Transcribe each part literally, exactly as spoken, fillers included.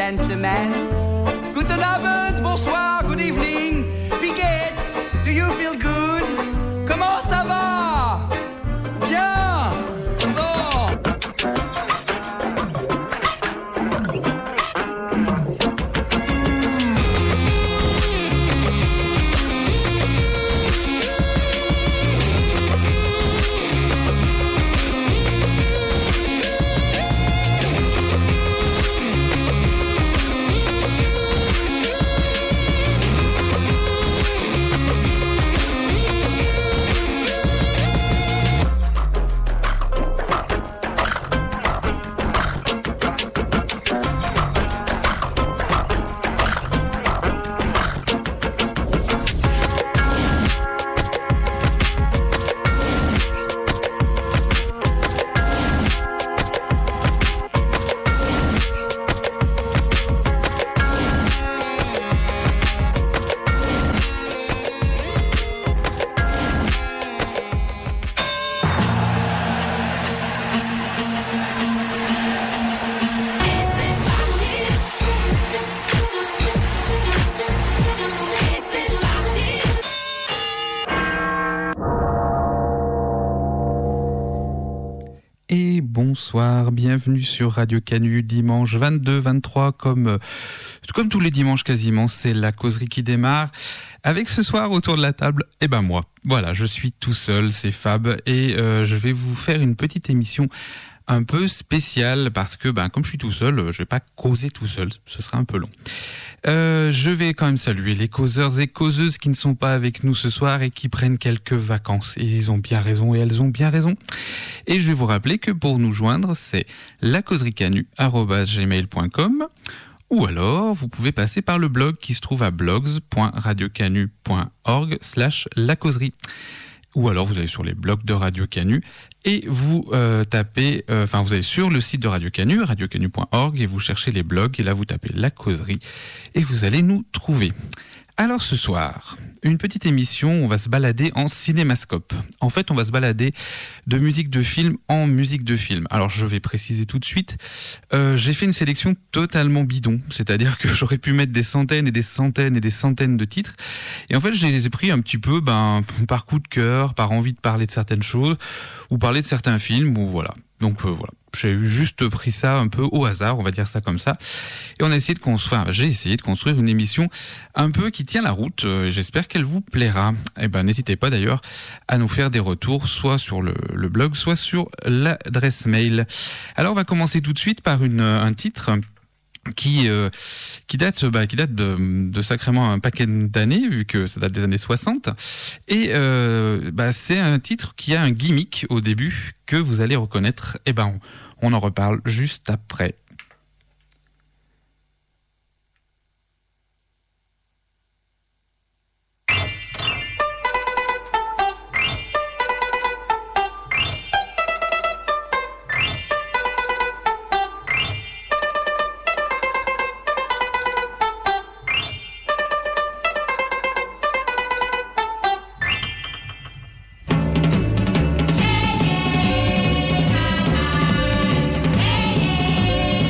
gentlemen. Guten Abend, bonsoir, good evening. Wie geht's? Do you feel good? Comment ça va? Bien. Bon. Bonsoir, bienvenue sur Radio Canu, dimanche vingt-deux vingt-trois, comme, euh, comme tous les dimanches quasiment, c'est la causerie qui démarre. Avec ce soir autour de la table, eh ben moi, voilà, je suis tout seul, c'est Fab, et euh, je vais vous faire une petite émission un peu spéciale, parce que ben, comme je suis tout seul, je vais pas causer tout seul, ce sera un peu long. Euh, je vais quand même saluer les causeurs et causeuses qui ne sont pas avec nous ce soir et qui prennent quelques vacances. Et ils ont bien raison et elles ont bien raison. Et je vais vous rappeler que pour nous joindre, c'est lacauserie-canu arobase gmail point com ou alors vous pouvez passer par le blog qui se trouve à blogs point radiocanu point org slash lacauserie. Ou alors vous allez sur les blogs de Radio Canu et vous euh, tapez, enfin euh, vous allez sur le site de Radio Canu, radiocanu point org, et vous cherchez les blogs et là vous tapez la causerie et vous allez nous trouver. Alors ce soir, une petite émission, on va se balader en cinémascope. En fait, on va se balader de musique de film en musique de film. Alors je vais préciser tout de suite, euh, j'ai fait une sélection totalement bidon, c'est-à-dire que j'aurais pu mettre des centaines et des centaines et des centaines de titres. Et en fait, je les ai pris un petit peu ben, par coup de cœur, par envie de parler de certaines choses, ou parler de certains films, ou voilà. Donc euh, voilà, j'ai juste pris ça un peu au hasard, on va dire ça comme ça. Et on a essayé de construire, enfin, j'ai essayé de construire une émission un peu qui tient la route. Euh, j'espère qu'elle vous plaira. Et ben n'hésitez pas d'ailleurs à nous faire des retours, soit sur le, le blog, soit sur l'adresse mail. Alors on va commencer tout de suite par une, un titre qui euh, qui date bah, qui date de, de sacrément un paquet d'années, vu que ça date des années soixante, et euh, bah, c'est un titre qui a un gimmick au début que vous allez reconnaître. Et ben on, on en reparle juste après. Hey,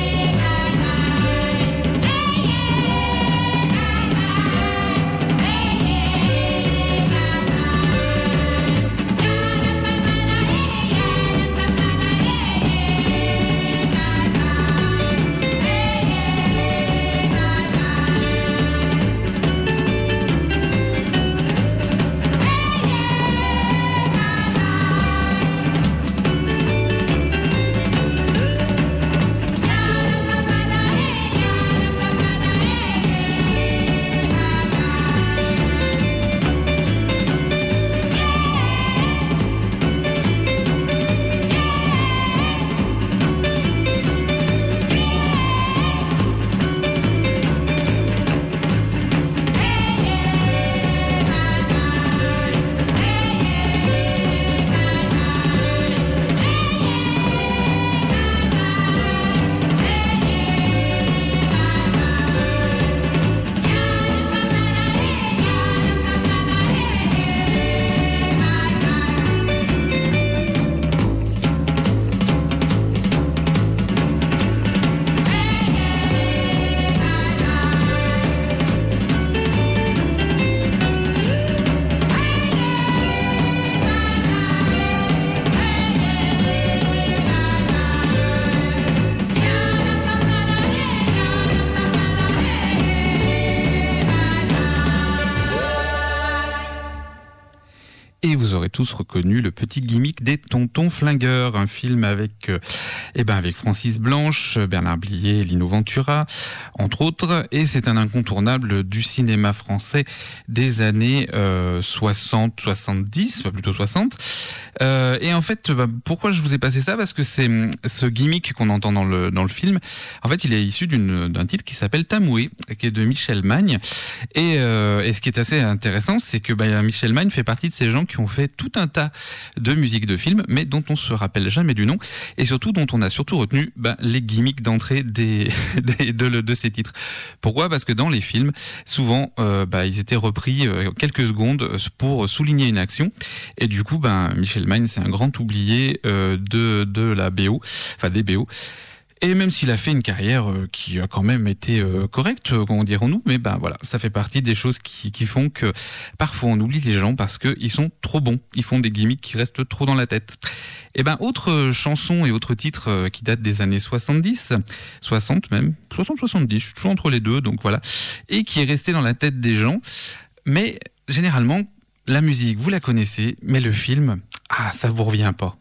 Et vous aurez tous reconnu le petit gimmick des Tontons Flingueurs, un film avec, euh, eh ben avec Francis Blanche, Bernard Blier, Lino Ventura, entre autres. Et c'est un incontournable du cinéma français des années euh, soixante, soixante-dix, plutôt soixante. Euh, et en fait, bah, pourquoi je vous ai passé ça ? Parce que c'est ce gimmick qu'on entend dans le dans le film. En fait, il est issu d'une d'un titre qui s'appelle Tamoué, qui est de Michel Magne. Et, euh, et ce qui est assez intéressant, c'est que bah, Michel Magne fait partie de ces gens qui ont fait tout un tas de musiques de films, mais dont on se rappelle jamais du nom, et surtout dont on a surtout retenu bah, les gimmicks d'entrée des, des de, de ces titres. Pourquoi ? Parce que dans les films, souvent, euh, bah, ils étaient repris euh, quelques secondes pour souligner une action, et du coup, bah, Michel Magne, c'est un grand oublié euh, de de la B O, enfin des B O. Et même s'il a fait une carrière euh, qui a quand même été euh, correcte, euh, comment dirons-nous, mais ben voilà, ça fait partie des choses qui, qui font que parfois on oublie les gens parce qu'ils sont trop bons, ils font des gimmicks qui restent trop dans la tête. Et ben autre chanson et autre titre euh, qui date des années soixante-dix, soixante même, soixante soixante-dix, je suis toujours entre les deux, donc voilà, et qui est resté dans la tête des gens, mais généralement, la musique, vous la connaissez, mais le film, ah, ça vous revient pas.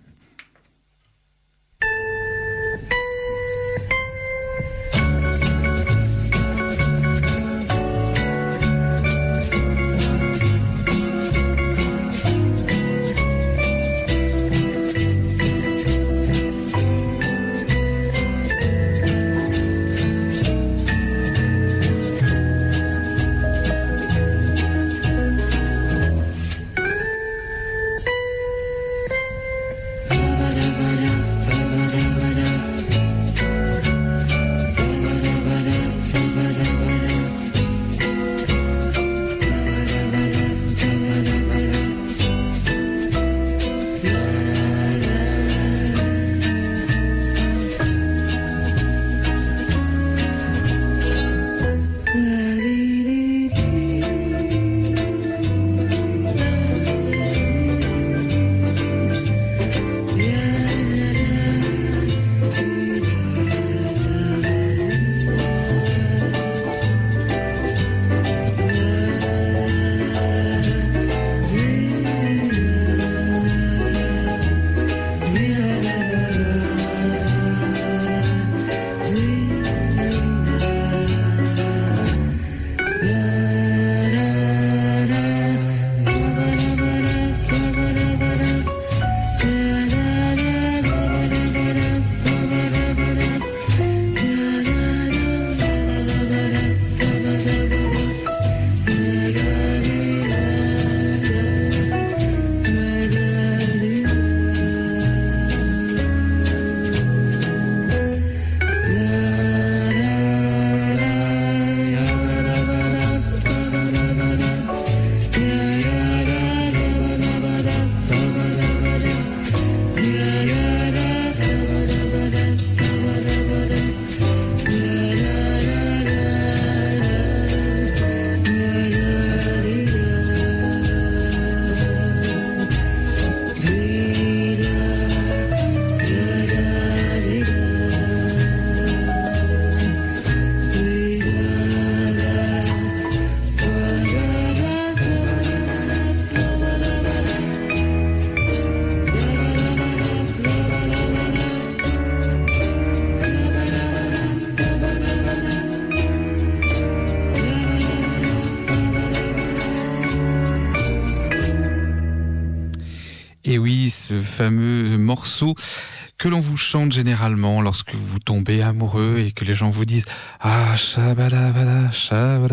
Et oui, ce fameux morceau que l'on vous chante généralement lorsque vous tombez amoureux et que les gens vous disent « Ah, shabadabada, shabadabada ».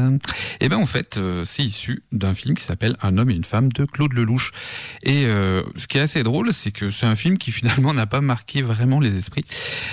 Et ben en fait, euh, c'est issu d'un film qui s'appelle Un homme et une femme de Claude Lelouch. Et euh, ce qui est assez drôle, c'est que c'est un film qui finalement n'a pas marqué vraiment les esprits.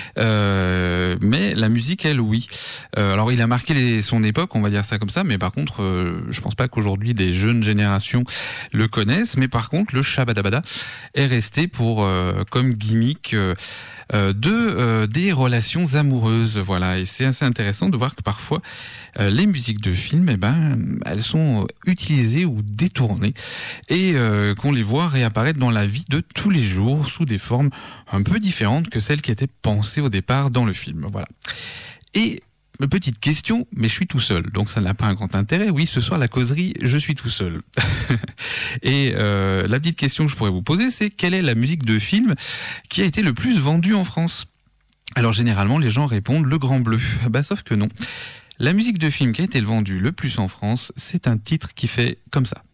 Euh, mais la musique, elle, oui. Euh, alors il a marqué les, son époque, on va dire ça comme ça, mais par contre, euh, je pense pas qu'aujourd'hui des jeunes générations le connaissent. Mais par contre, le shabadabada est resté pour euh, comme gimmick euh, de euh, des relations amoureuses, voilà. Et c'est assez intéressant de voir que parfois euh, les musiques de films, eh ben, elles sont utilisées ou détournées et euh, qu'on les voit réapparaître dans la vie de tous les jours sous des formes un peu différentes que celles qui étaient pensées au départ dans le film, voilà. Et petite question, mais je suis tout seul, donc ça n'a pas un grand intérêt. Oui, ce soir, la causerie, je suis tout seul. Et euh, la petite question que je pourrais vous poser, c'est quelle est la musique de film qui a été le plus vendue en France ? Alors généralement, les gens répondent Le Grand Bleu. Bah, sauf que non. La musique de film qui a été vendue le plus en France, c'est un titre qui fait comme ça.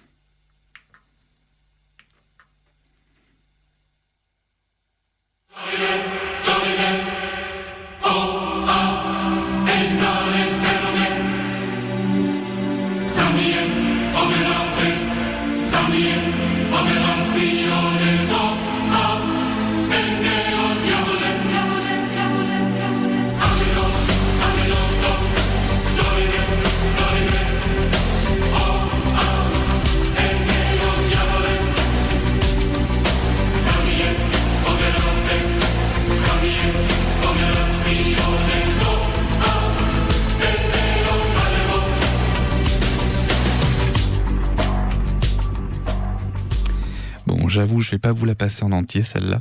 J'avoue, je vais pas vous la passer en entier celle-là,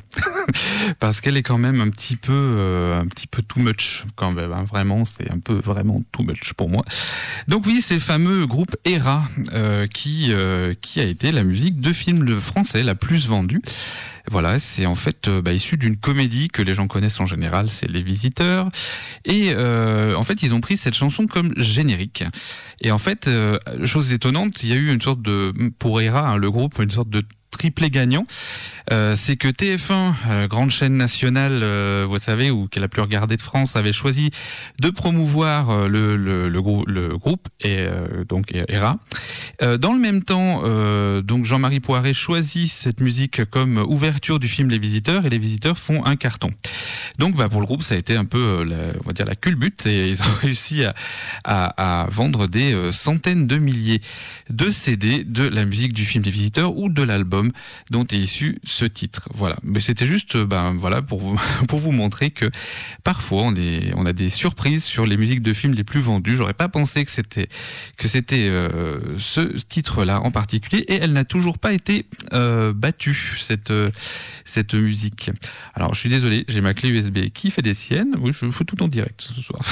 parce qu'elle est quand même un petit peu, euh, un petit peu too much quand même. Hein. Vraiment, c'est un peu vraiment too much pour moi. Donc oui, c'est le fameux groupe Héra euh, qui euh, qui a été la musique de film français la plus vendue. Voilà, c'est en fait euh, bah, issu d'une comédie que les gens connaissent en général, c'est Les Visiteurs. Et euh, en fait, ils ont pris cette chanson comme générique. Et en fait, euh, chose étonnante, il y a eu une sorte de, pour Héra, hein, le groupe, une sorte de triplé gagnant, euh, c'est que T F un, euh, grande chaîne nationale, euh, vous savez, ou qui est la plus regardée de France, avait choisi de promouvoir euh, le, le, le, grou- le groupe et euh, donc Héra. Euh, dans le même temps, euh, donc Jean-Marie Poiret choisit cette musique comme ouverture du film Les Visiteurs, et Les Visiteurs font un carton. Donc, bah pour le groupe, ça a été un peu, euh, la, on va dire la culbute, et ils ont réussi à, à, à vendre des euh, centaines de milliers de C D de la musique du film Les Visiteurs ou de l'album dont est issu ce titre. Voilà. Mais c'était juste, ben voilà, pour vous pour vous montrer que parfois on est on a des surprises sur les musiques de films les plus vendues. J'aurais pas pensé que c'était que c'était euh, ce titre-là en particulier, et elle n'a toujours pas été euh, battue cette euh, cette musique. Alors je suis désolé, j'ai ma clé U S B qui fait des siennes. Oui, je fais tout en direct ce soir.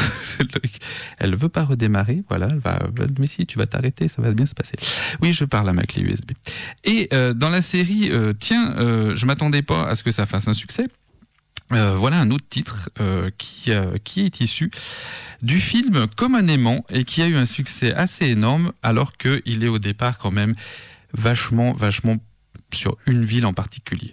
Elle veut pas redémarrer. Voilà, elle va. Mais si tu vas t'arrêter, ça va bien se passer. Oui, je parle à ma clé U S B. Et euh, dans la série, euh, tiens, euh, je m'attendais pas à ce que ça fasse un succès. Euh, voilà un autre titre euh, qui euh, qui est issu du film Comme un aimant et qui a eu un succès assez énorme, alors que il est au départ quand même vachement vachement sur une ville en particulier.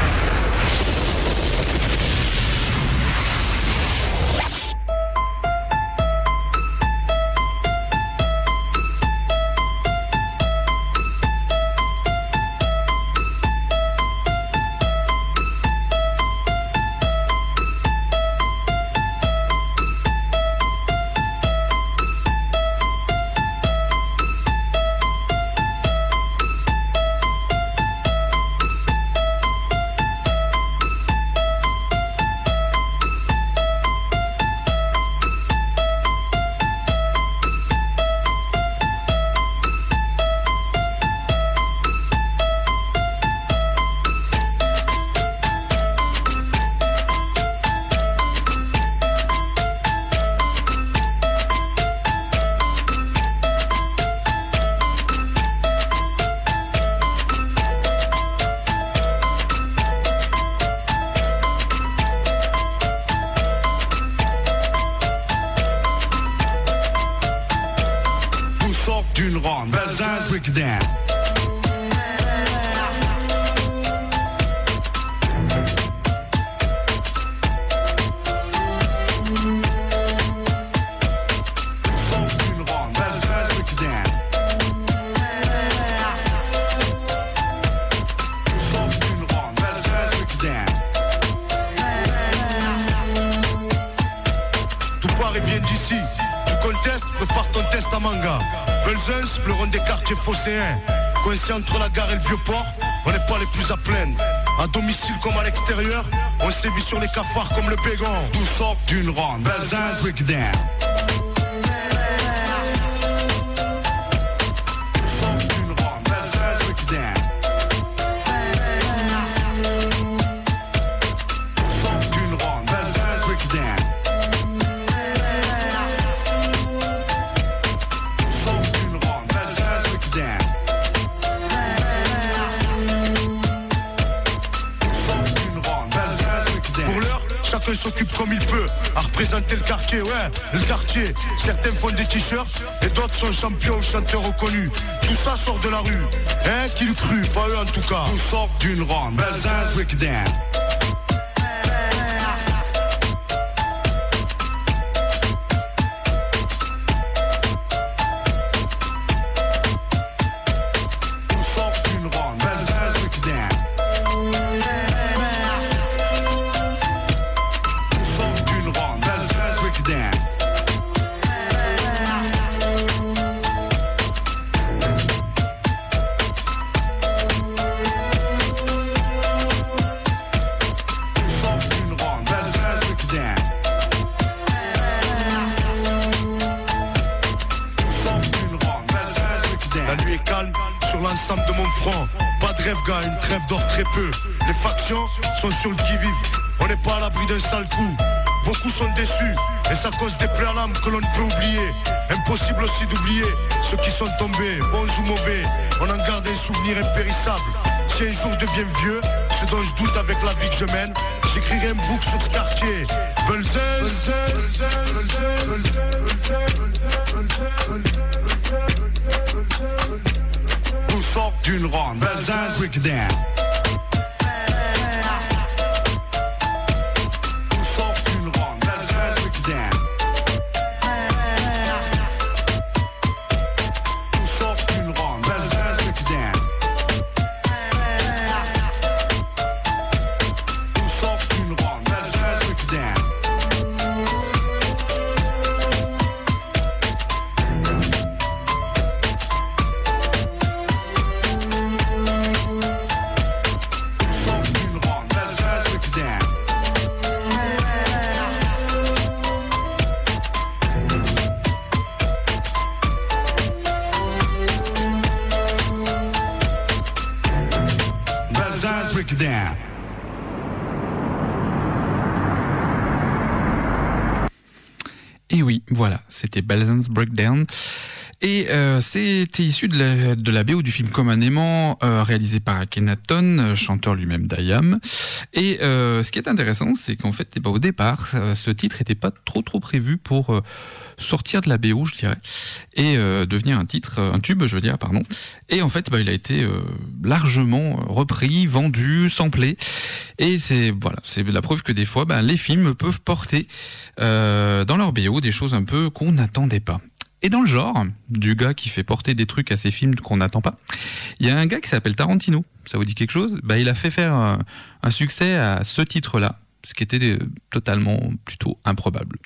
D'une ronde, Belzins, Breakdown. Belzins, fleuron des quartiers phocéens. Coincé entre la gare et le vieux port, on n'est pas les plus à plaindre. À domicile comme à l'extérieur, on sévit sur les cafards comme le bégon. Tout sauf d'une ronde, Belzins, Breakdown. chacun s'occupe comme il peut à représenter le quartier, ouais, le quartier. Certains font des t-shirts et d'autres sont champions ou chanteurs reconnus. Tout ça sort de la rue, hein, qui le cru, pas eux en tout cas. Tout sort d'une ronde, Belzins, Breakdown. De mon front, pas de rêve gars, une trêve d'or très peu. Les factions sont sur le qui-vive, on n'est pas à l'abri d'un sale coup. Beaucoup sont déçus, et ça cause des plaies à l'âme que l'on ne peut oublier. Impossible aussi d'oublier ceux qui sont tombés, bons ou mauvais. On en garde un souvenir impérissable. Si un jour je deviens vieux, ce dont je doute avec la vie que je mène, j'écrirai un book sur ce quartier. Belzins. Tout sort d'une ronde, Belzins, Breakdown. Tout sort d'une ronde, Belzins, Breakdown. Tout sort d'une ronde, Belzins, Breakdown. Tout sort d'une ronde, Belzins, Breakdown. Breakdown. Et oui, voilà, c'était Belzins Breakdown. Et euh, c'était issu de la, de la B O du film Comme un aimant, euh, réalisé par Akhenaton, chanteur lui-même d'I A M. Et euh, ce qui est intéressant, c'est qu'en fait, eh ben, au départ, euh, ce titre n'était pas trop trop prévu pour euh, sortir de la B O, je dirais, et euh, devenir un titre, un tube, je veux dire, pardon. Et en fait, bah, il a été euh, largement repris, vendu, samplé. Et c'est voilà, c'est la preuve que des fois, bah, les films peuvent porter euh, dans leur B O des choses un peu qu'on n'attendait pas. Et dans le genre du gars qui fait porter des trucs à ses films qu'on n'attend pas, il y a un gars qui s'appelle Tarantino. Ça vous dit quelque chose ? Bah, il a fait faire un, un succès à ce titre-là, ce qui était totalement plutôt improbable.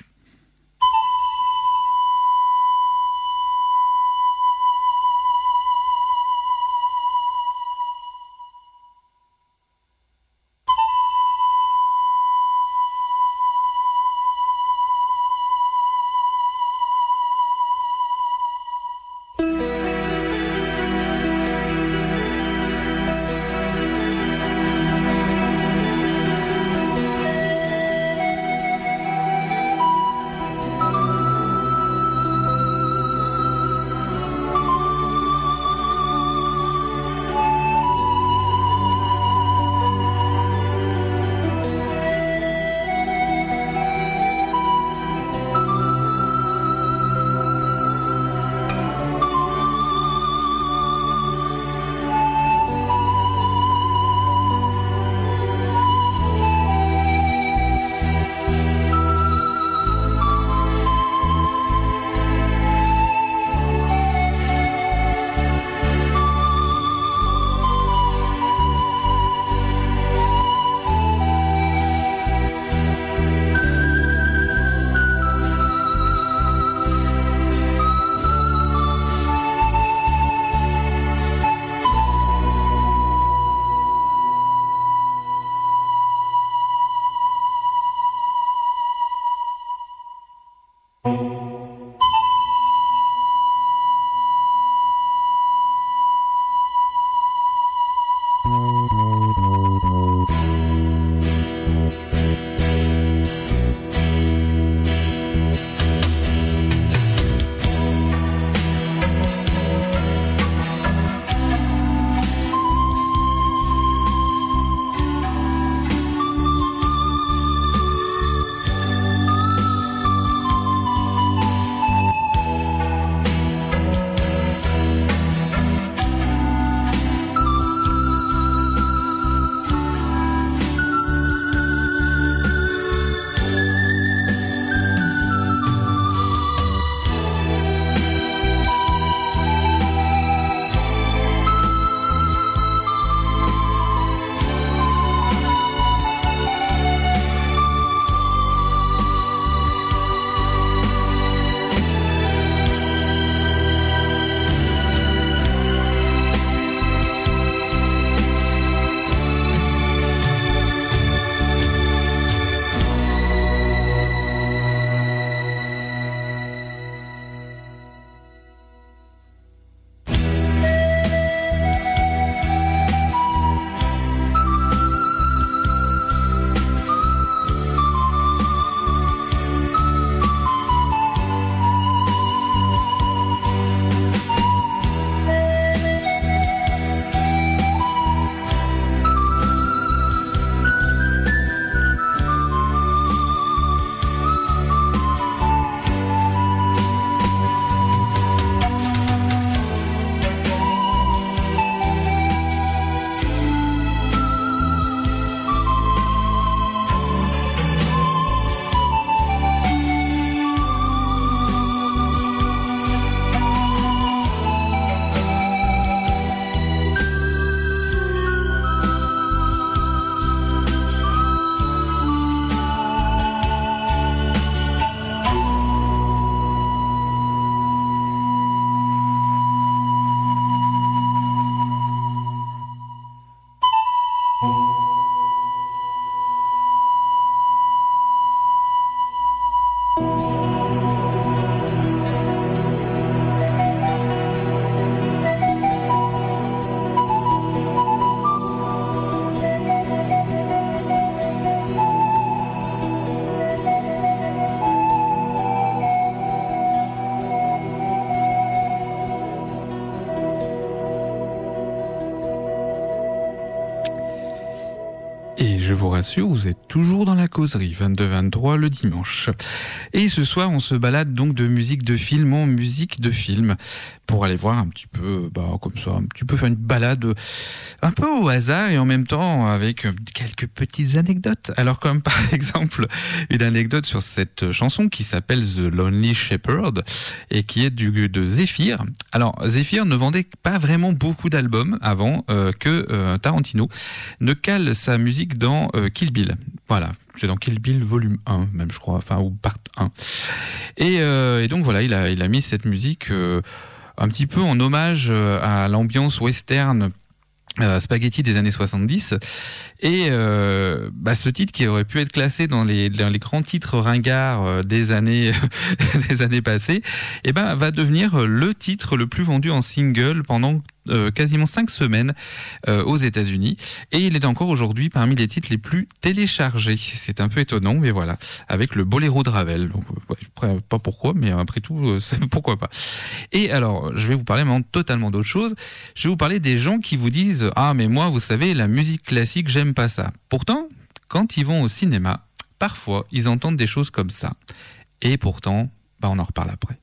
je vous rassure, vous êtes toujours dans la causerie, vingt-deux vingt-trois le dimanche. Et ce soir, on se balade donc de musique de film en musique de film, pour aller voir un petit peu, bah, comme ça, un petit peu faire une balade un peu au hasard et en même temps avec quelques petites anecdotes. Alors comme par exemple une anecdote sur cette chanson qui s'appelle The Lonely Shepherd et qui est du, de Zephyr. Alors Zephyr ne vendait pas vraiment beaucoup d'albums avant euh, que euh, Tarantino ne cale sa musique dans euh, Kill Bill. Voilà. C'est dans Kill Bill volume un, même je crois, enfin, ou part un. Et, euh, et donc voilà, il a, il a mis cette musique euh, un petit peu en hommage à l'ambiance western euh, spaghetti des années soixante-dix. Et euh, bah, ce titre qui aurait pu être classé dans les, dans les grands titres ringards euh, des années des années passées, et ben va devenir le titre le plus vendu en single pendant Euh, quasiment cinq semaines euh, aux États-Unis, et il est encore aujourd'hui parmi les titres les plus téléchargés. C'est un peu étonnant, mais voilà, avec le Boléro de Ravel. Donc, euh, pas pourquoi, mais après tout, euh, pourquoi pas. Et alors, je vais vous parler maintenant totalement d'autre chose. Je vais vous parler des gens qui vous disent « Ah, mais moi, vous savez, la musique classique, j'aime pas ça. » Pourtant, quand ils vont au cinéma, parfois, ils entendent des choses comme ça. Et pourtant, bah, on en reparle après.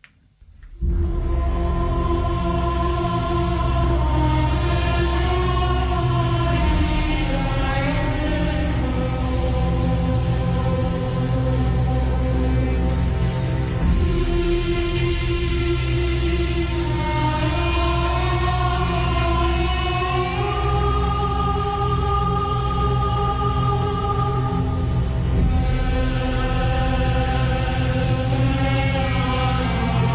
Thank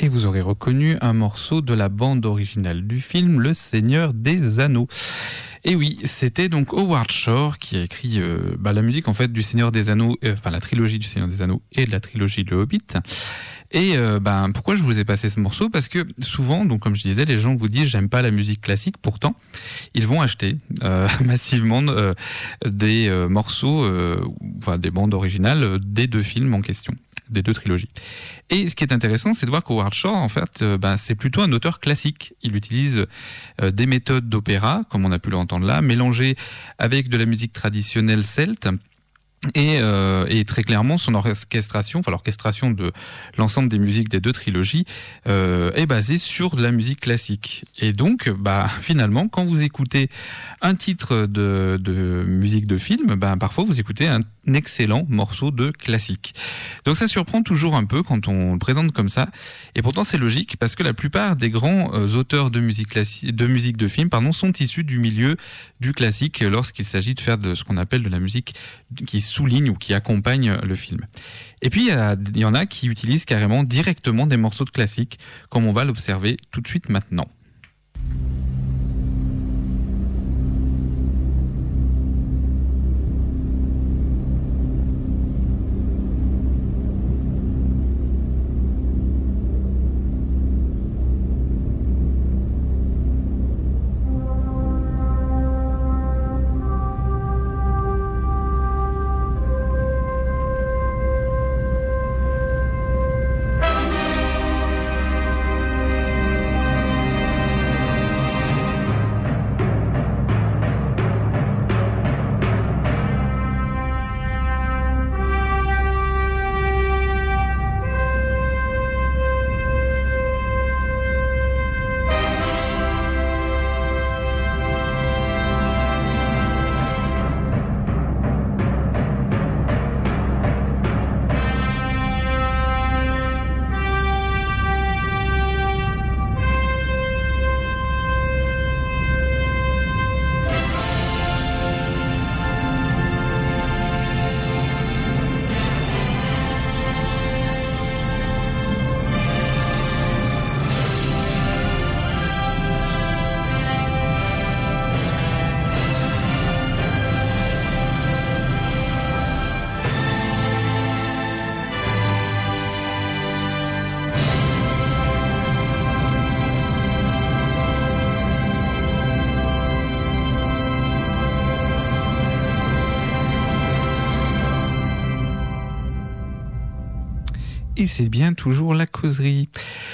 et vous aurez reconnu un morceau de la bande originale du film Le Seigneur des Anneaux. Et oui, c'était donc Howard Shore qui a écrit euh, bah, la musique en fait du Seigneur des Anneaux, euh, enfin la trilogie du Seigneur des Anneaux et de la trilogie Le Hobbit. Et euh, ben pourquoi je vous ai passé ce morceau ? Parce que souvent, donc comme je disais, les gens vous disent j'aime pas la musique classique. Pourtant, ils vont acheter euh, massivement euh, des euh, morceaux, euh, enfin des bandes originales des deux films en question, des deux trilogies. Et ce qui est intéressant, c'est de voir qu'Howard Shore, en fait, euh, ben, c'est plutôt un auteur classique. Il utilise euh, des méthodes d'opéra, comme on a pu l'entendre là, mélangées avec de la musique traditionnelle celte. Et, euh, et très clairement, son orchestration, enfin l'orchestration de l'ensemble des musiques des deux trilogies euh, est basée sur de la musique classique. Et donc, bah finalement, quand vous écoutez un titre de, de musique de film, bah parfois vous écoutez un excellent morceau de classique. Donc ça surprend toujours un peu quand on le présente comme ça. Et pourtant, c'est logique parce que la plupart des grands euh, auteurs de musique classique, de musique de film, pardon, sont issus du milieu du classique lorsqu'il s'agit de faire de ce qu'on appelle de la musique qui souligne ou qui accompagne le film. Et puis, il y en a qui utilisent carrément directement des morceaux de classique, comme on va l'observer tout de suite maintenant. Et c'est bien toujours la causerie.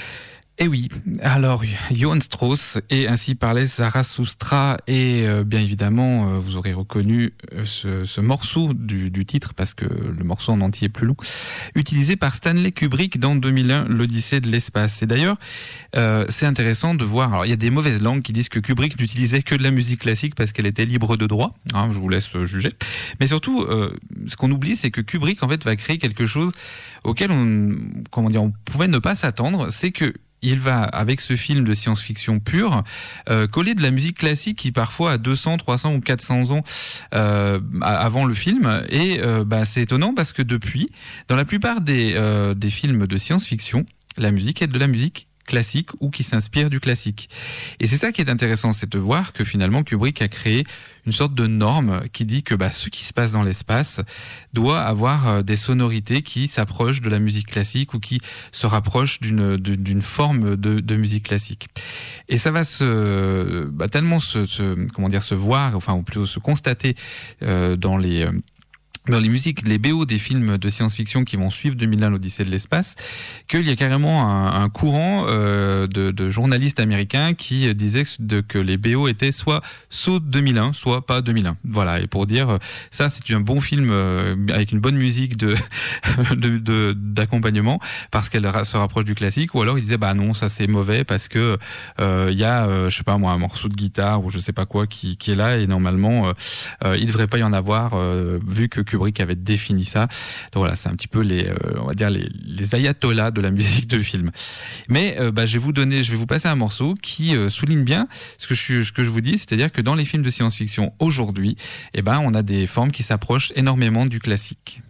Et oui, alors Johann Strauss et ainsi parlait Zarathustra et euh, bien évidemment euh, vous aurez reconnu euh, ce, ce morceau du, du titre parce que le morceau en entier est plus long, utilisé par Stanley Kubrick dans deux mille un, l'Odyssée de l'espace. Et d'ailleurs euh, c'est intéressant de voir, alors il y a des mauvaises langues qui disent que Kubrick n'utilisait que de la musique classique parce qu'elle était libre de droit, hein, je vous laisse juger, mais surtout euh, ce qu'on oublie c'est que Kubrick en fait va créer quelque chose auquel on, comment dire, on pouvait ne pas s'attendre, c'est que il va, avec ce film de science-fiction pure, euh, coller de la musique classique qui parfois a deux cents, trois cents ou quatre cents ans euh, avant le film. Et euh, bah, c'est étonnant parce que depuis, dans la plupart des, euh, des films de science-fiction, la musique est de la musique classique ou qui s'inspire du classique. Et c'est ça qui est intéressant, c'est de voir que finalement Kubrick a créé une sorte de norme qui dit que bah, ce qui se passe dans l'espace doit avoir des sonorités qui s'approchent de la musique classique ou qui se rapprochent d'une, d'une forme de, de musique classique. Et ça va se bah, tellement se, se comment dire se voir, enfin ou plutôt se constater euh, dans les euh, dans les musiques, les B O des films de science-fiction qui vont suivre deux mille un, l'Odyssée de l'espace, qu'il y a carrément un, un courant euh, de, de journalistes américains qui disaient de, que les B O étaient soit saut deux mille un, soit pas deux mille un. Voilà, et pour dire, ça c'est un bon film euh, avec une bonne musique de, de, de d'accompagnement parce qu'elle se rapproche du classique, ou alors ils disaient bah non, ça c'est mauvais parce que il euh, y a, euh, je sais pas moi, un morceau de guitare ou je sais pas quoi qui, qui est là et normalement euh, euh, il devrait pas y en avoir euh, vu que Kubrick avait défini ça. Donc voilà, c'est un petit peu les, euh, on va dire les, les ayatollahs de la musique de film. Mais euh, bah, je vais vous donner, je vais vous passer un morceau qui euh, souligne bien ce que je, ce que je vous dis, c'est-à-dire que dans les films de science-fiction aujourd'hui, eh ben on a des formes qui s'approchent énormément du classique.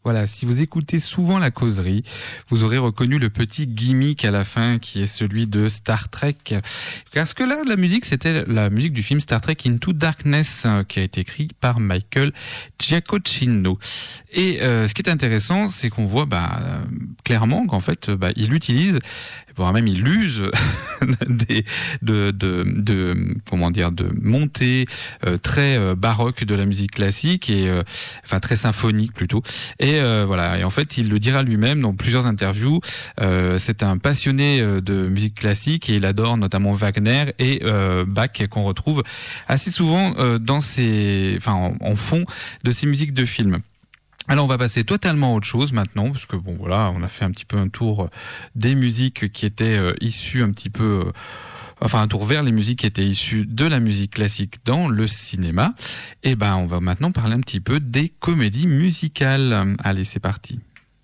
Voilà, si vous écoutez souvent la causerie, vous aurez reconnu le petit gimmick à la fin qui est celui de Star Trek. Parce que là, la musique, c'était la musique du film Star Trek Into Darkness, qui a été écrit par Michael Giacchino. Et euh, ce qui est intéressant, c'est qu'on voit bah, clairement qu'en fait, bah, il utilise, voire même il use des, de, de, de, comment dire, de montées euh, très euh, baroques de la musique classique et euh, enfin très symphonique plutôt. Et euh, voilà. Et en fait, il le dira lui-même dans plusieurs interviews. Euh, c'est un passionné de musique classique et il adore notamment Wagner et euh, Bach qu'on retrouve assez souvent euh, dans ses, enfin en, en fond de ses musiques de films. Alors on va passer totalement à autre chose maintenant, parce que bon voilà, on a fait un petit peu un tour des musiques qui étaient euh, issues un petit peu, euh, enfin un tour vers les musiques qui étaient issues de la musique classique dans le cinéma. Et ben on va maintenant parler un petit peu des comédies musicales. Allez, c'est parti.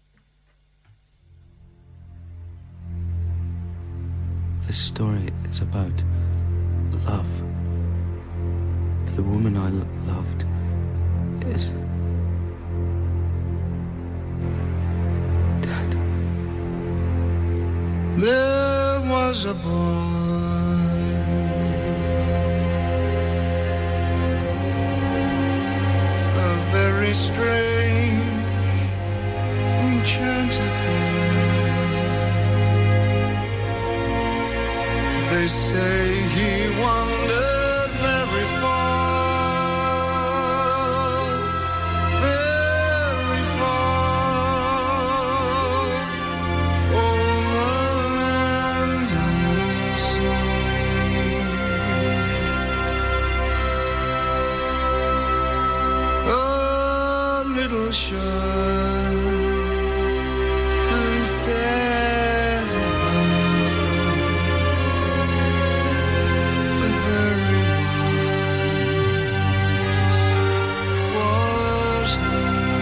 This story is about love. The woman I loved is dead. There was a boy, a very strange, enchanted boy. They say he wandered very far, very far, over land and sea. A little shy and sad about, but very wise was he.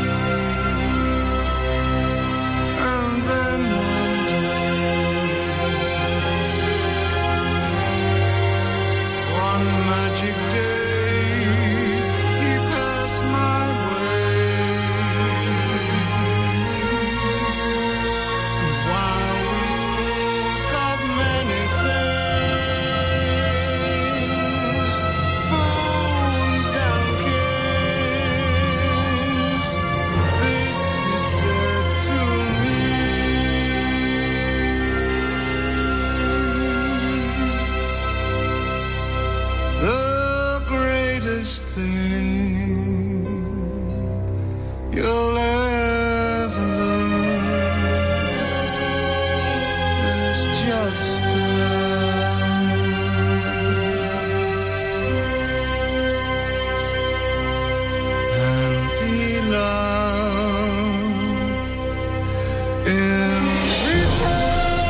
And then one day, one magic day, he passed my way. And while we spoke of many things, fools and kings, this he said to me: the greatest thing you'll ever learn is just to love and be loved in return.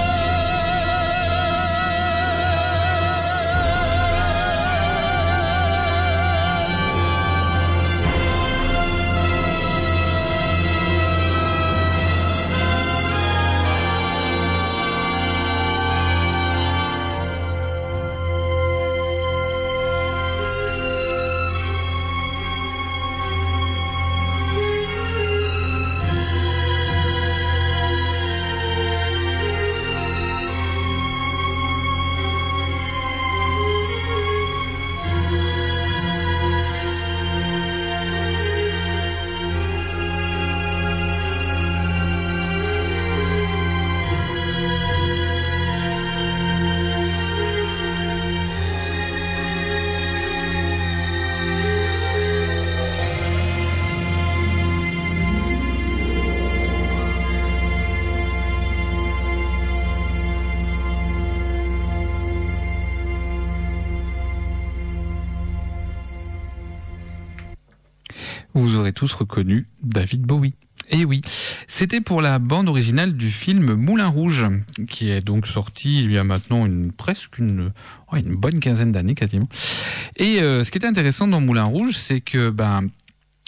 Vous aurez tous reconnu David Bowie. Et oui, c'était pour la bande originale du film Moulin Rouge, qui est donc sorti il y a maintenant une, presque une, oh, une bonne quinzaine d'années quasiment. Et euh, ce qui était intéressant dans Moulin Rouge, c'est que ben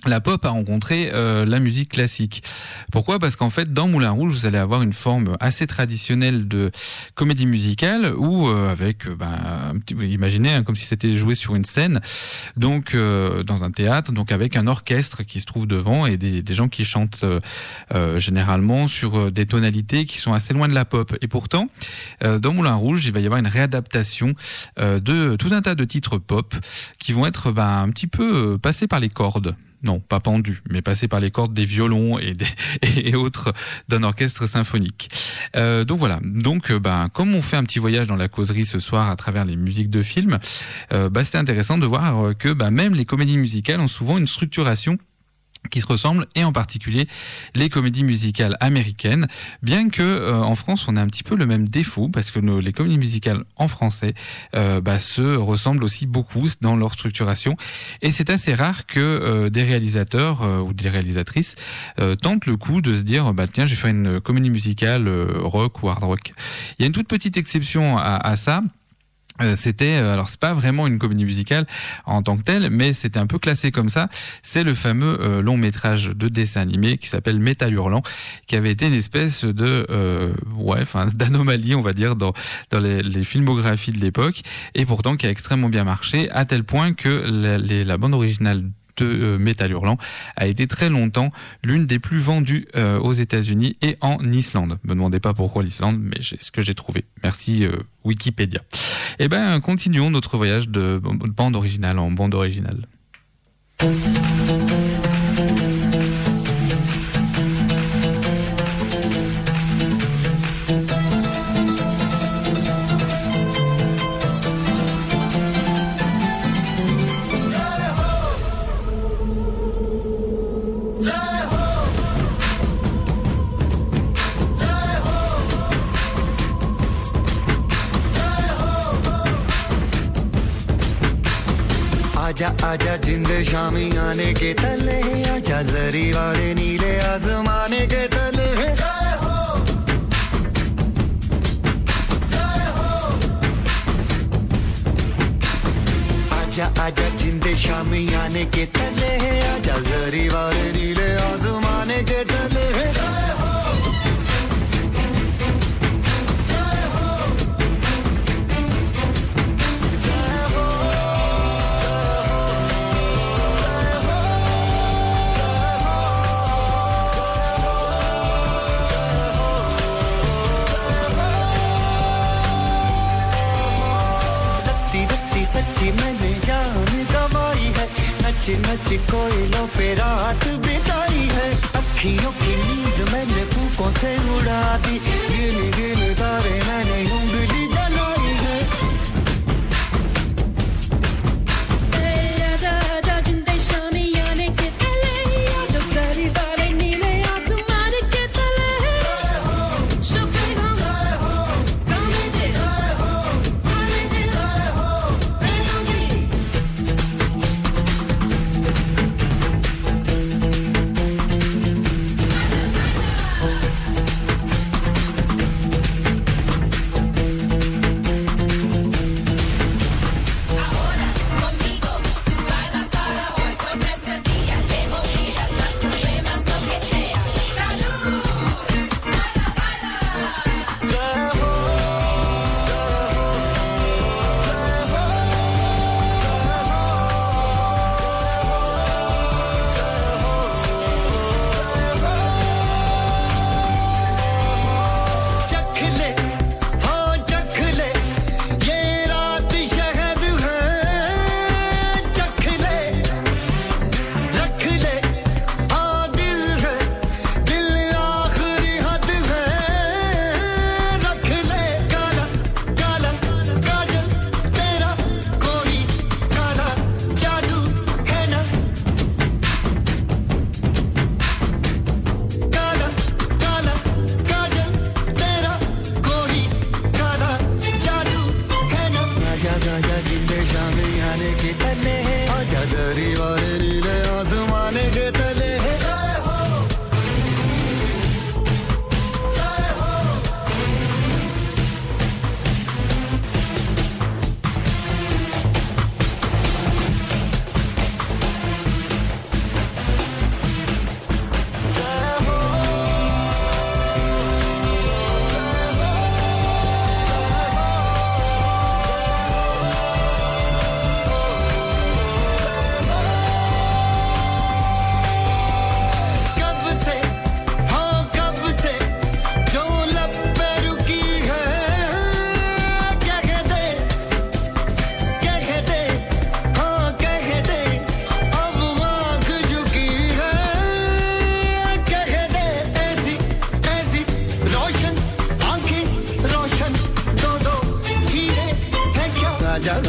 la pop a rencontré euh, la musique classique. Pourquoi ? Parce qu'en fait, dans Moulin Rouge, vous allez avoir une forme assez traditionnelle de comédie musicale où, euh, avec, euh, ben, un petit, imaginez hein, comme si c'était joué sur une scène, donc euh, dans un théâtre, donc avec un orchestre qui se trouve devant et des, des gens qui chantent euh, euh, généralement sur euh, des tonalités qui sont assez loin de la pop. Et pourtant, euh, dans Moulin Rouge, il va y avoir une réadaptation euh, de tout un tas de titres pop qui vont être ben, un petit peu euh, passés par les cordes. Non, pas pendu, mais passé par les cordes des violons et, des, et autres d'un orchestre symphonique. Euh, donc voilà. Donc, ben, comme on fait un petit voyage dans la causerie ce soir à travers les musiques de films, euh, bah, c'était intéressant de voir que bah, même les comédies musicales ont souvent une structuration qui se ressemblent, et en particulier les comédies musicales américaines, bien que euh, en France on a un petit peu le même défaut, parce que nos, les comédies musicales en français euh, bah, se ressemblent aussi beaucoup dans leur structuration, et c'est assez rare que euh, des réalisateurs euh, ou des réalisatrices euh, tentent le coup de se dire bah tiens, je vais faire une comédie musicale euh, rock ou hard rock. Il y a une toute petite exception à, à ça. Euh, c'était, euh, alors c'est pas vraiment une comédie musicale en tant que telle, mais c'était un peu classé comme ça. C'est le fameux euh, long métrage de dessin animé qui s'appelle Métal Hurlant, qui avait été une espèce de, euh, ouais, enfin d'anomalie, on va dire, dans dans les, les filmographies de l'époque, et pourtant qui a extrêmement bien marché, à tel point que la, les, la bande originale de euh, Métal Hurlant a été très longtemps l'une des plus vendues euh, aux États-Unis et en Islande. Me demandez pas pourquoi l'Islande, mais c'est ce que j'ai trouvé. Merci euh, Wikipédia. Eh ben, continuons notre voyage de bande originale en bande originale. आजा आजा जिंदे शामी आने के तले आजा जरी वाले नीले आसमाने के तले जय हो जय हो आजा आजा जिंदे शामी आने के तले आजा जरी वाले नीले आसमाने के तले जय हो सच्ची मैंने जान गवाई है नच नच कोयलों पे रात बिताई है अखियों की नींद मैंने फूकों से उड़ा दी गिन गिन तारे मैंने उंगली जलाई है आजा आजा जिंदे शामी आने के तले आजा सारी वाले नीले आसमान के तले शुक्र हो जय हो गाने दे जय हो आने दे जय हो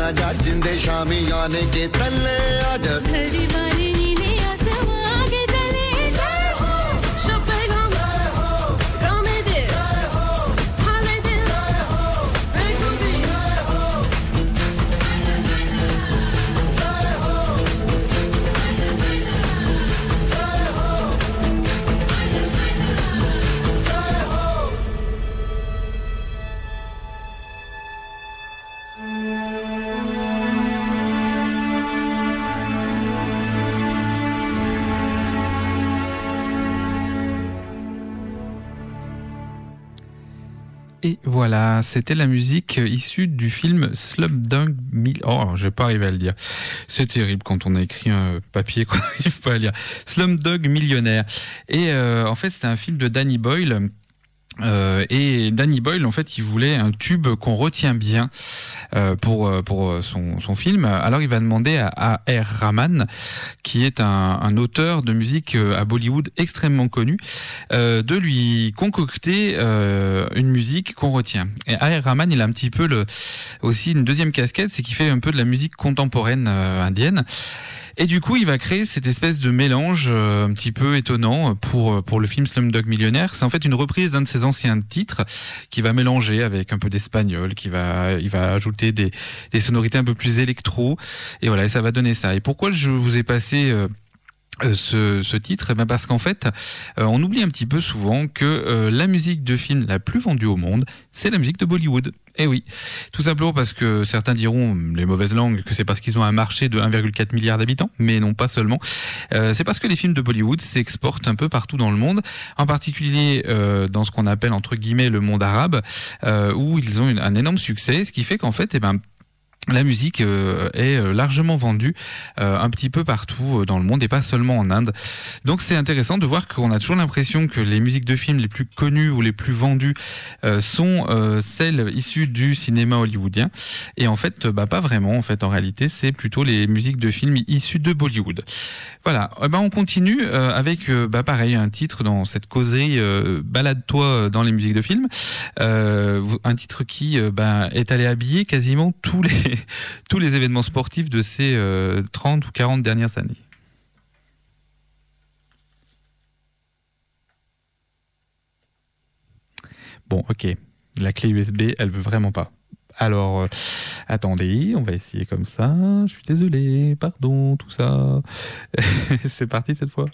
आजा जिंदे शामी आने के तले आजा हरी वाली नीले आसमां के तले जय हो शपेगम जय हो गामे दे जय हो हाले दे जय हो बेटू दी जय हो जय हो Et voilà, c'était la musique issue du film Slumdog Millionnaire. Oh, je vais pas arriver à le dire. C'est terrible quand on a écrit un papier qu'on n'arrive pas à lire. Slumdog Millionnaire. Et euh, en fait, c'était un film de Danny Boyle. Euh, et Danny Boyle, en fait, il voulait un tube qu'on retient bien euh, pour pour son son film. Alors, il va demander à A R Rahman, qui est un, un auteur de musique à Bollywood extrêmement connu, euh, de lui concocter euh, une musique qu'on retient. Et A R Rahman, il a un petit peu le aussi une deuxième casquette, c'est qu'il fait un peu de la musique contemporaine euh, indienne. Et du coup, il va créer cette espèce de mélange euh, un petit peu étonnant pour pour le film Slumdog Millionnaire. C'est en fait une reprise d'un de ses anciens titres qui va mélanger avec un peu d'espagnol, qui va il va ajouter des des sonorités un peu plus électro. Et voilà, et ça va donner ça. Et pourquoi je vous ai passé euh, ce, ce titre, eh ben parce qu'en fait, euh, on oublie un petit peu souvent que euh, la musique de film la plus vendue au monde, c'est la musique de Bollywood. Eh oui, tout simplement parce que certains diront, les mauvaises langues, que c'est parce qu'ils ont un marché de un virgule quatre milliard d'habitants, mais non pas seulement. Euh, c'est parce que les films de Bollywood s'exportent un peu partout dans le monde, en particulier euh, dans ce qu'on appelle entre guillemets le monde arabe, euh, où ils ont une, un énorme succès, ce qui fait qu'en fait, eh ben la musique euh, est largement vendue euh, un petit peu partout dans le monde et pas seulement en Inde. Donc c'est intéressant de voir qu'on a toujours l'impression que les musiques de films les plus connues ou les plus vendues euh, sont euh, celles issues du cinéma hollywoodien. Et en fait, bah pas vraiment. En fait, en réalité, c'est plutôt les musiques de films issues de Bollywood. Voilà. Eh ben on continue euh, avec euh, bah pareil un titre dans cette causerie euh, balade-toi dans les musiques de films. Euh, un titre qui euh, bah, est allé habiller quasiment tous les tous les événements sportifs de ces euh, trente ou quarante dernières années. Bon, ok. La clé U S B, elle veut vraiment pas. Alors, euh, attendez, on va essayer comme ça. Je suis désolé, pardon, tout ça. C'est parti cette fois.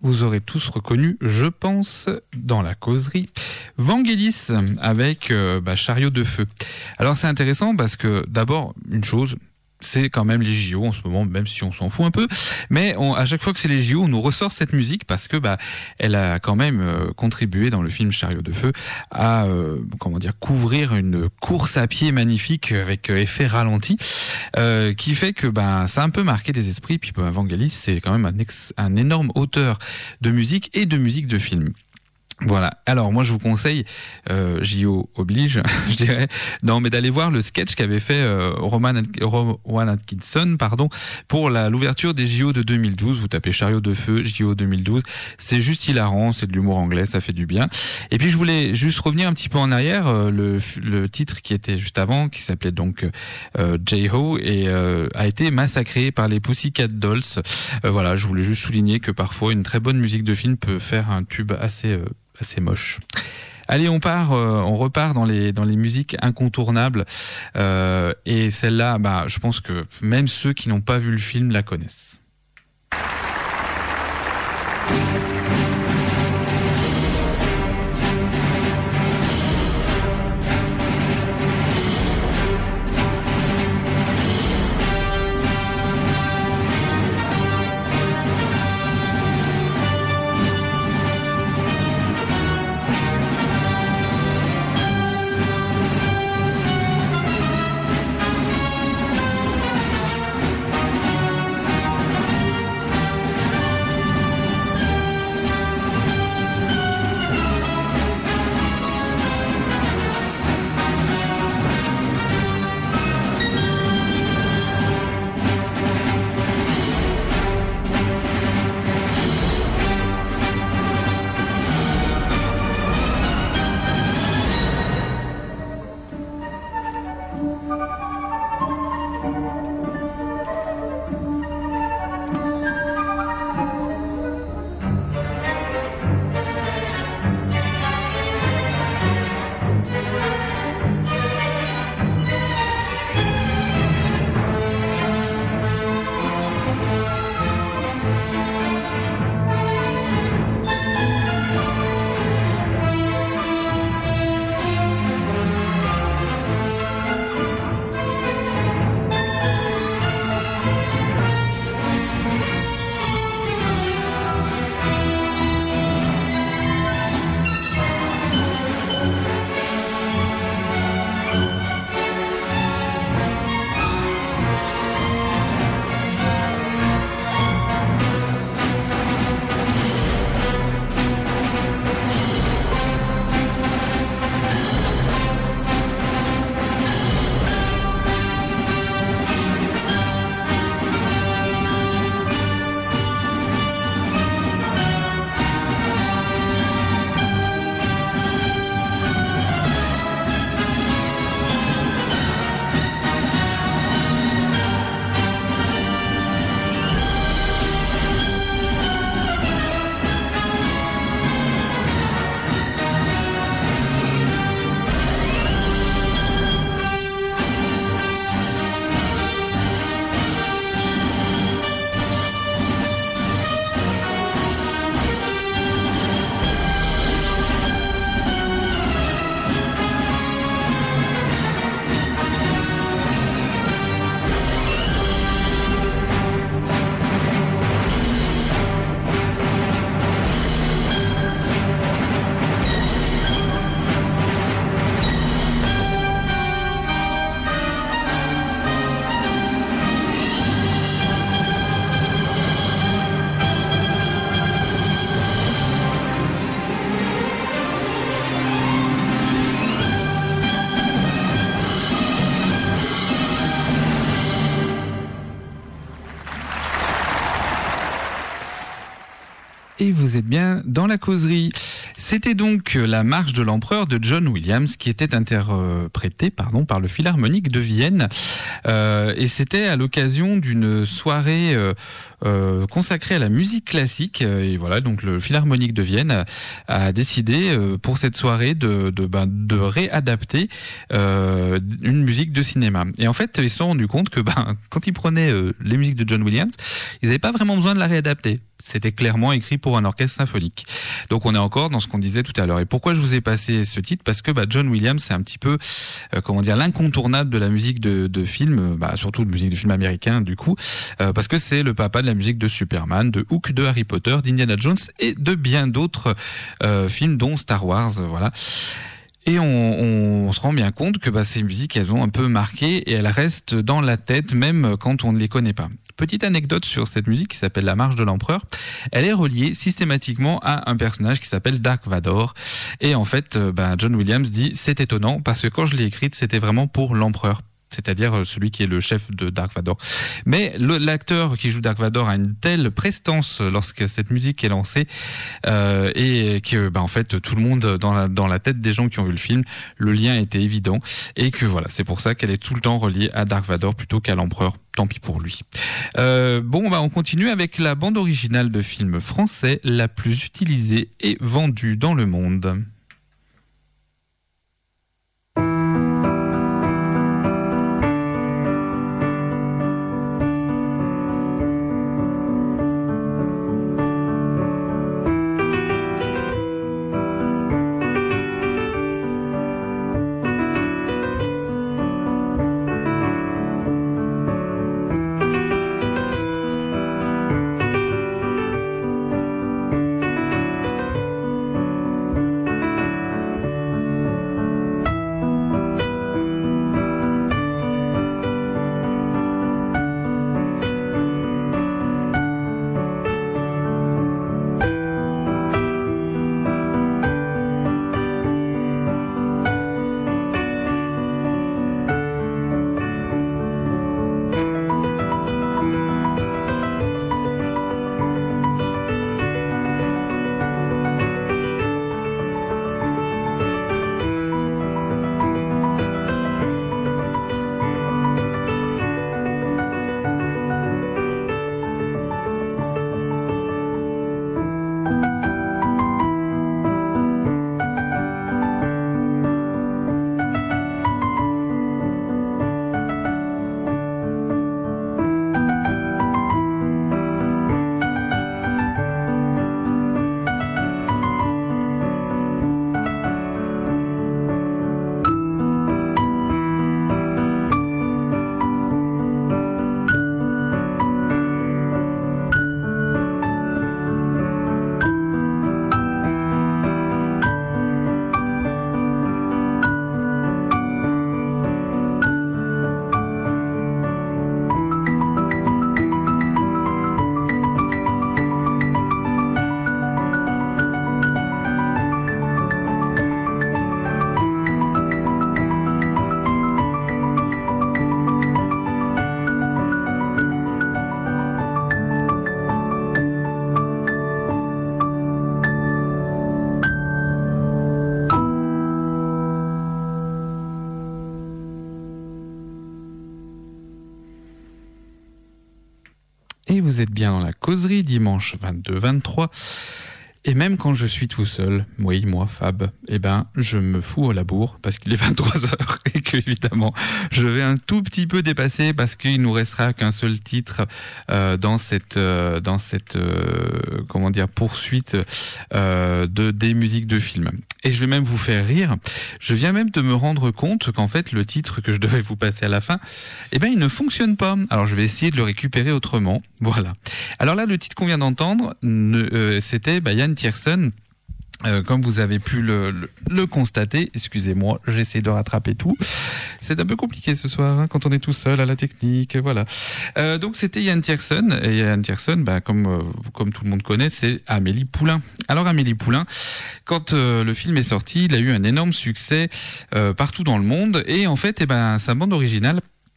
vous aurez tous reconnu, je pense, dans la causerie, Vangelis avec euh, bah, Chariot de feu. Alors c'est intéressant parce que d'abord, une chose, c'est quand même les J O en ce moment, même si on s'en fout un peu. Mais on, à chaque fois que c'est les J O, on nous ressort cette musique parce que bah, elle a quand même euh, contribué dans le film Chariot de feu à euh, comment dire couvrir une course à pied magnifique avec euh, effet ralenti, euh, qui fait que bah, ça a un peu marqué les esprits. Puis bah, Vangelis, c'est quand même un, ex, un énorme auteur de musique et de musique de film. Voilà. Alors moi je vous conseille, euh, J O oblige, je dirais, non mais d'aller voir le sketch qu'avait fait euh, Roman, Rowan Atkinson, pardon, pour la l'ouverture des J O de deux mille douze. Vous tapez Chariot de feu, J O deux mille douze. C'est juste hilarant, c'est de l'humour anglais, ça fait du bien. Et puis je voulais juste revenir un petit peu en arrière, euh, le, le titre qui était juste avant, qui s'appelait donc euh, J-Ho et euh, a été massacré par les Pussycat Dolls. Euh, voilà, je voulais juste souligner que parfois une très bonne musique de film peut faire un tube assez euh, assez moche. Allez, on part, euh, on repart dans les dans les musiques incontournables euh, et celle-là, bah, je pense que même ceux qui n'ont pas vu le film la connaissent. Et vous êtes bien dans la causerie. C'était donc la marche de l'empereur de John Williams qui était interprétée pardon, par le Philharmonique de Vienne. Euh, et c'était à l'occasion d'une soirée euh, euh, consacrée à la musique classique. Et voilà, donc le Philharmonique de Vienne a, a décidé euh, pour cette soirée de, de, ben, de réadapter euh, une musique de cinéma. Et en fait, ils se sont rendus compte que ben, quand ils prenaient euh, les musiques de John Williams, ils n'avaient pas vraiment besoin de la réadapter. C'était clairement écrit pour un orchestre symphonique. Donc on est encore dans ce qu'on disait tout à l'heure. Et pourquoi je vous ai passé ce titre ? Parce que bah, John Williams, c'est un petit peu, euh, comment dire, l'incontournable de la musique de, de film, bah, surtout de musique de film américain du coup, euh, parce que c'est le papa de la musique de Superman, de Hook, de Harry Potter, d'Indiana Jones et de bien d'autres euh, films, dont Star Wars, euh, voilà. Et on, on se rend bien compte que bah, ces musiques, elles ont un peu marqué et elles restent dans la tête même quand on ne les connaît pas. Petite anecdote sur cette musique qui s'appelle La Marche de l'Empereur. Elle est reliée systématiquement à un personnage qui s'appelle Dark Vador. Et en fait, bah, John Williams dit « c'est étonnant parce que quand je l'ai écrite, c'était vraiment pour l'empereur ». C'est-à-dire celui qui est le chef de Dark Vador. Mais le, l'acteur qui joue Dark Vador a une telle prestance lorsque cette musique est lancée euh, et que, bah, en fait, tout le monde dans la, dans la tête des gens qui ont vu le film, le lien était évident et que voilà, c'est pour ça qu'elle est tout le temps reliée à Dark Vador plutôt qu'à l'empereur. Tant pis pour lui. Euh, bon, bah, on continue avec la bande originale de film français la plus utilisée et vendue dans le monde. Et vous êtes bien dans la causerie, dimanche vingt-deux vingt-trois. Et même quand je suis tout seul, oui, moi, Fab, eh ben, je me fous au labour parce qu'il est vingt-trois heures et que, évidemment, je vais un tout petit peu dépasser parce qu'il nous restera qu'un seul titre euh, dans cette, euh, dans cette, euh, comment dire, poursuite euh, de des musiques de films. Et je vais même vous faire rire. Je viens même de me rendre compte qu'en fait, le titre que je devais vous passer à la fin, eh ben, il ne fonctionne pas. Alors, je vais essayer de le récupérer autrement. Voilà. Alors là, le titre qu'on vient d'entendre, ne, euh, c'était bah, Yann Tiersen. Euh, comme vous avez pu le, le, le constater, excusez-moi, j'essaie de rattraper tout. C'est un peu compliqué ce soir, hein, quand on est tout seul à la technique, voilà. Euh, donc c'était Yann Tiersen, et Yann Tiersen, bah, comme, euh, comme tout le monde connaît, c'est Amélie Poulain. Alors Amélie Poulain, quand euh, le film est sorti, il a eu un énorme succès euh, partout dans le monde, et en fait, eh ben, sa bande originale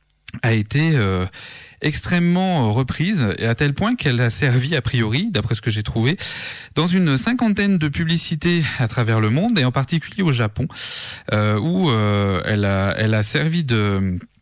a été... Euh, extrêmement reprise, et à tel point qu'elle a servi, a priori, d'après ce que j'ai trouvé, dans une cinquantaine de publicités à travers le monde, et en particulier au Japon, euh, où euh, elle a, elle a servi de...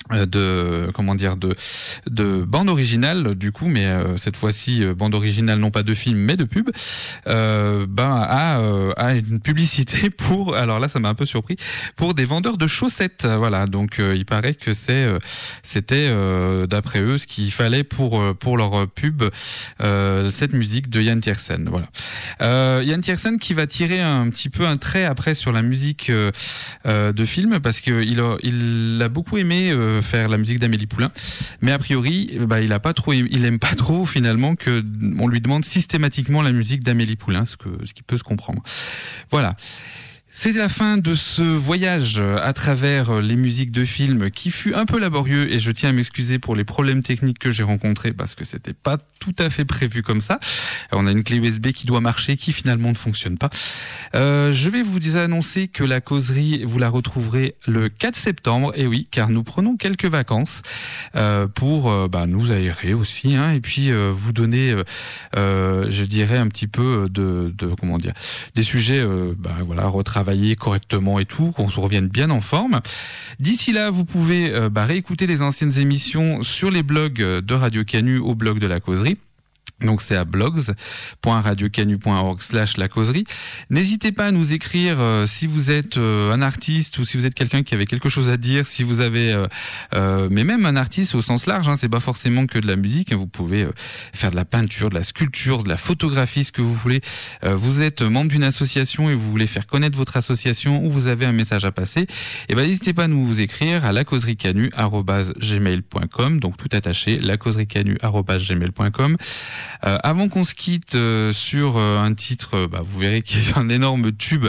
de comment dire de de bande originale du coup, mais euh, cette fois-ci euh, bande originale non pas de film mais de pub, euh, ben à euh, à une publicité pour, alors là ça m'a un peu surpris, pour des vendeurs de chaussettes. Voilà, donc euh, il paraît que c'est euh, c'était euh, d'après eux ce qu'il fallait pour euh, pour leur pub, euh, cette musique de Yann Tiersen. Voilà, euh, Yann Tiersen qui va tirer un petit peu un trait après sur la musique euh, euh, de film, parce que il a il a beaucoup aimé euh, faire la musique d'Amélie Poulain, mais a priori bah il a pas trop il aime pas trop finalement que on lui demande systématiquement la musique d'Amélie Poulain, ce que ce qui peut se comprendre. Voilà. C'est la fin de ce voyage à travers les musiques de films qui fut un peu laborieux, et je tiens à m'excuser pour les problèmes techniques que j'ai rencontrés parce que c'était pas tout à fait prévu comme ça. On a une clé U S B qui doit marcher qui finalement ne fonctionne pas. Euh, je vais vous annoncer que la causerie, vous la retrouverez le quatre septembre, et oui, car nous prenons quelques vacances euh, pour euh, bah, nous aérer aussi, hein, et puis euh, vous donner, euh, euh, je dirais un petit peu de, de comment dire, des sujets, euh, bah voilà, retravailler correctement et tout, qu'on se revienne bien en forme. D'ici là, vous pouvez euh, bah, réécouter les anciennes émissions sur les blogs de Radio Canu, au blog de la causerie. Donc c'est à blogs point radio canu point org slash la causerie. N'hésitez pas à nous écrire euh, si vous êtes euh, un artiste, ou si vous êtes quelqu'un qui avait quelque chose à dire, si vous avez euh, euh, mais même un artiste au sens large, hein, c'est pas forcément que de la musique, hein, vous pouvez euh, faire de la peinture, de la sculpture, de la photographie, ce que vous voulez. Euh, vous êtes membre d'une association et vous voulez faire connaître votre association, ou vous avez un message à passer, et ben n'hésitez pas à nous écrire à lacauseriecanu arobase gmail point com, donc tout attaché, lacauseriecanu arobase gmail point com. Euh, avant qu'on se quitte euh, sur euh, un titre, euh, bah, vous verrez qu'il y a un énorme tube.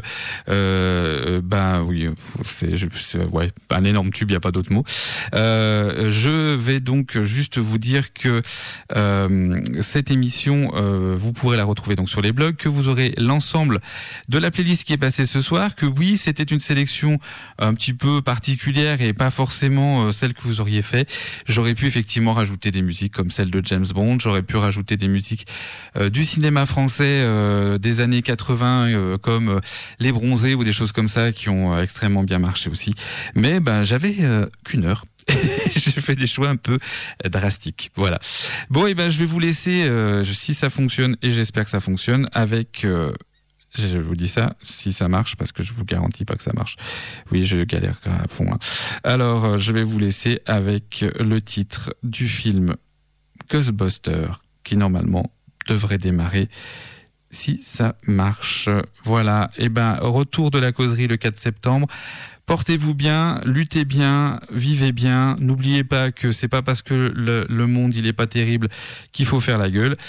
Euh, bah oui, c'est, c'est ouais, un énorme tube, il n'y a pas d'autre mot. Euh, je vais donc juste vous dire que euh, cette émission, euh, vous pourrez la retrouver donc sur les blogs, que vous aurez l'ensemble de la playlist qui est passée ce soir, que oui, c'était une sélection un petit peu particulière et pas forcément euh, celle que vous auriez fait. J'aurais pu effectivement rajouter des musiques comme celle de James Bond, j'aurais pu rajouter des musiques euh, du cinéma français euh, des années quatre-vingts euh, comme euh, Les Bronzés ou des choses comme ça qui ont euh, extrêmement bien marché aussi. Mais ben j'avais euh, qu'une heure. J'ai fait des choix un peu drastiques. Voilà. Bon, et ben je vais vous laisser euh, si ça fonctionne, et j'espère que ça fonctionne, avec euh, je vous dis ça si ça marche, parce que je vous garantis pas que ça marche. Oui, je galère à fond. Hein. Alors, euh, je vais vous laisser avec le titre du film Ghostbusters, qui normalement devrait démarrer si ça marche. Voilà. Et ben, retour de la causerie le quatre septembre. Portez-vous bien, luttez bien, vivez bien. N'oubliez pas que c'est pas parce que le, le monde il est pas terrible qu'il faut faire la gueule.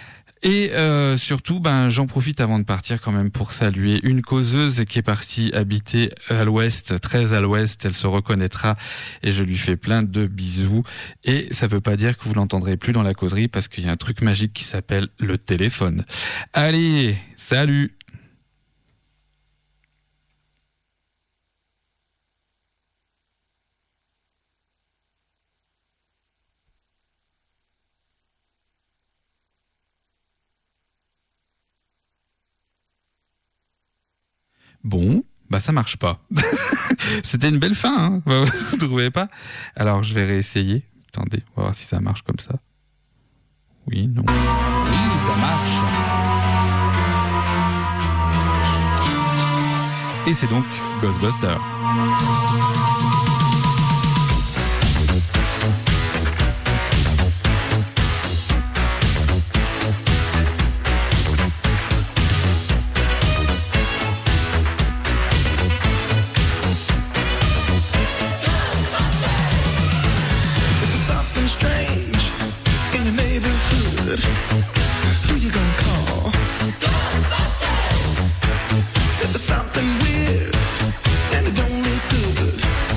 Et euh, surtout, ben j'en profite avant de partir quand même pour saluer une causeuse qui est partie habiter à l'ouest, très à l'ouest, elle se reconnaîtra, et je lui fais plein de bisous. Et ça veut pas dire que vous l'entendrez plus dans la causerie, parce qu'il y a un truc magique qui s'appelle le téléphone. Allez, salut! Bon, bah ça marche pas. C'était une belle fin, hein. Vous trouvez pas? Alors je vais réessayer. Attendez, on va voir si ça marche comme ça. Oui, non. Oui, ça marche. Et c'est donc Ghostbusters. Who you gonna call? Ghostbusters! If there's something weird and it don't look good,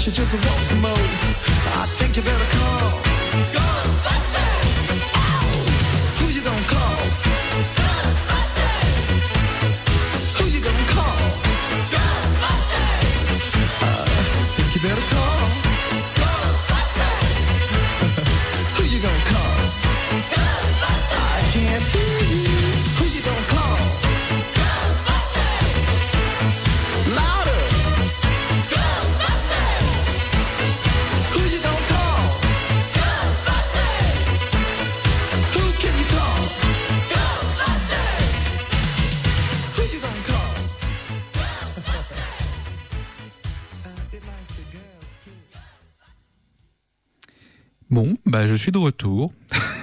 she just wants some more. I think you better call Ghostbusters. Ow! Who you gonna call? Ghostbusters. Who you gonna call? Ghostbusters. I think you better call Ghostbusters. Who you gonna call? Ghostbusters. I can't hear you. Who you gonna call? Ghostbusters. Louder. Ghostbusters. Who you gonna call? Ghostbusters. Who can you call? Ghostbusters. Who you gonna call? Ghostbusters. Uh, it likes the girls too. Bon, bah je suis de retour.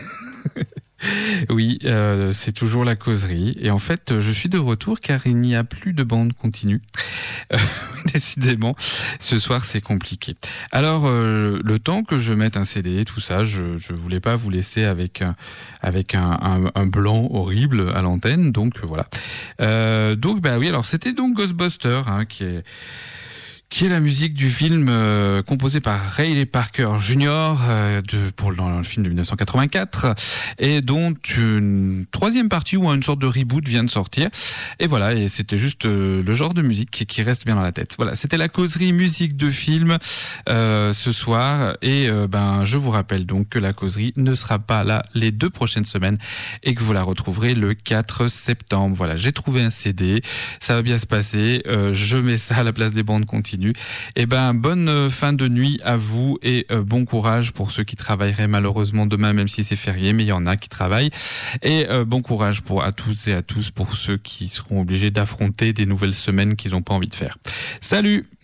Oui, euh, c'est toujours la causerie. Et en fait, je suis de retour car il n'y a plus de bande continue. Euh, décidément, ce soir, c'est compliqué. Alors, euh, le temps que je mette un C D, tout ça, je je voulais pas vous laisser avec un, avec un, un, un blanc horrible à l'antenne. Donc, voilà. Euh, donc, bah oui, alors c'était donc Ghostbusters, hein, qui est... qui est la musique du film euh, composé par Ray Parker junior euh, de, pour dans le film de dix-neuf cent quatre-vingt-quatre et dont une troisième partie ou une sorte de reboot vient de sortir. Et voilà, et c'était juste euh, le genre de musique qui, qui reste bien dans la tête. Voilà, c'était la causerie musique de film euh, ce soir. Et euh, ben, je vous rappelle donc que la causerie ne sera pas là les deux prochaines semaines et que vous la retrouverez le quatre septembre. Voilà, j'ai trouvé un C D, ça va bien se passer. Euh, je mets ça à la place des bandes continues. Eh ben, bonne fin de nuit à vous et euh, bon courage pour ceux qui travailleraient malheureusement demain, même si c'est férié, mais il y en a qui travaillent. Et euh, bon courage pour à tous et à tous pour ceux qui seront obligés d'affronter des nouvelles semaines qu'ils n'ont pas envie de faire. Salut!